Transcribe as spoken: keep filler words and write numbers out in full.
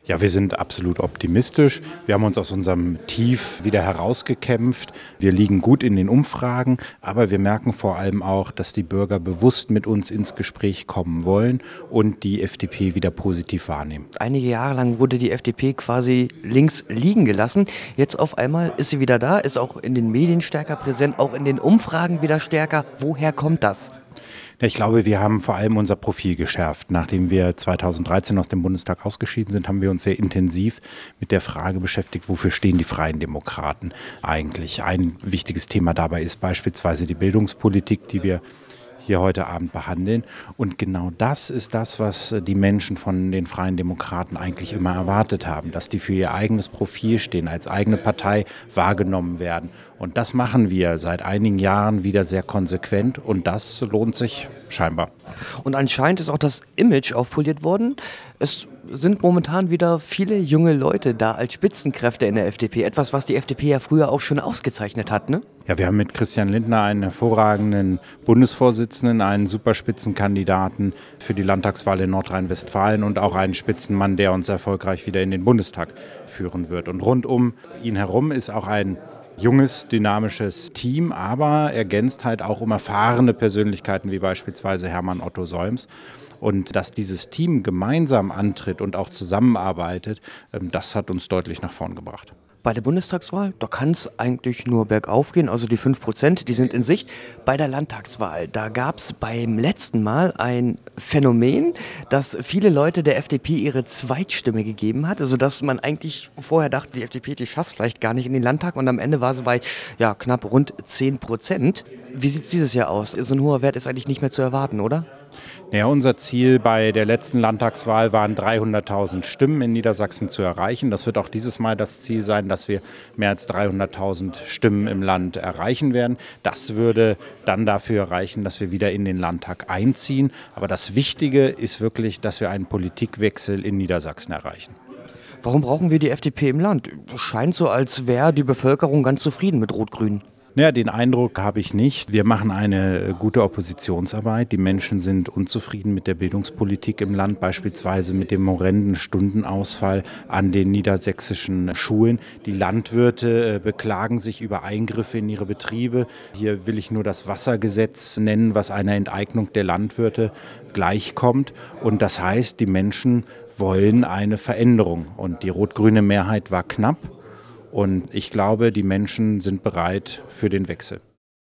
Ja, wir sind absolut optimistisch. Wir haben uns aus unserem Tief wieder herausgekämpft. Wir liegen gut in den Umfragen, aber wir merken vor allem auch, dass die Bürger bewusst mit uns ins Gespräch kommen wollen und die F D P wieder positiv wahrnehmen. Einige Jahre lang wurde die F D P quasi links liegen gelassen. Jetzt auf einmal ist sie wieder da, ist auch in den Medien stärker präsent, auch in den Umfragen wieder stärker. Woher kommt das? Ja, ich glaube, wir haben vor allem unser Profil geschärft. Nachdem wir zweitausenddreizehn aus dem Bundestag ausgeschieden sind, haben wir uns sehr intensiv mit der Frage beschäftigt, wofür stehen die Freien Demokraten eigentlich. Ein wichtiges Thema dabei ist beispielsweise die Bildungspolitik, die wir hier heute Abend behandeln. Und genau das ist das, was die Menschen von den Freien Demokraten eigentlich immer erwartet haben, dass die für ihr eigenes Profil stehen, als eigene Partei wahrgenommen werden. Und das machen wir seit einigen Jahren wieder sehr konsequent und das lohnt sich scheinbar. Und anscheinend ist auch das Image aufpoliert worden. Es sind momentan wieder viele junge Leute da als Spitzenkräfte in der F D P. Etwas, was die F D P ja früher auch schon ausgezeichnet hat, ne? Ja, wir haben mit Christian Lindner einen hervorragenden Bundesvorsitzenden, einen Superspitzenkandidaten für die Landtagswahl in Nordrhein-Westfalen und auch einen Spitzenmann, der uns erfolgreich wieder in den Bundestag führen wird. Und rund um ihn herum ist auch ein junges, dynamisches Team, aber ergänzt halt auch um erfahrene Persönlichkeiten wie beispielsweise Hermann Otto Solms. Und dass dieses Team gemeinsam antritt und auch zusammenarbeitet, das hat uns deutlich nach vorn gebracht. Bei der Bundestagswahl, da kann es eigentlich nur bergauf gehen, also die fünf Prozent, die sind in Sicht. Bei der Landtagswahl, da gab es beim letzten Mal ein Phänomen, dass viele Leute der F D P ihre Zweitstimme gegeben hat, also dass man eigentlich vorher dachte, die F D P, die schafft es vielleicht gar nicht in den Landtag und am Ende war sie bei ja, knapp rund zehn Prozent. Wie sieht es dieses Jahr aus? So ein hoher Wert ist eigentlich nicht mehr zu erwarten, oder? Ja, unser Ziel bei der letzten Landtagswahl waren dreihunderttausend Stimmen in Niedersachsen zu erreichen. Das wird auch dieses Mal das Ziel sein, dass wir mehr als dreihunderttausend Stimmen im Land erreichen werden. Das würde dann dafür reichen, dass wir wieder in den Landtag einziehen. Aber das Wichtige ist wirklich, dass wir einen Politikwechsel in Niedersachsen erreichen. Warum brauchen wir die F D P im Land? Scheint so, als wäre die Bevölkerung ganz zufrieden mit Rot-Grün. Naja, den Eindruck habe ich nicht. Wir machen eine gute Oppositionsarbeit. Die Menschen sind unzufrieden mit der Bildungspolitik im Land, beispielsweise mit dem horrenden Stundenausfall an den niedersächsischen Schulen. Die Landwirte beklagen sich über Eingriffe in ihre Betriebe. Hier will ich nur das Wassergesetz nennen, was einer Enteignung der Landwirte gleichkommt. Und das heißt, die Menschen wollen eine Veränderung. Und die rot-grüne Mehrheit war knapp. Und ich glaube, die Menschen sind bereit für den Wechsel.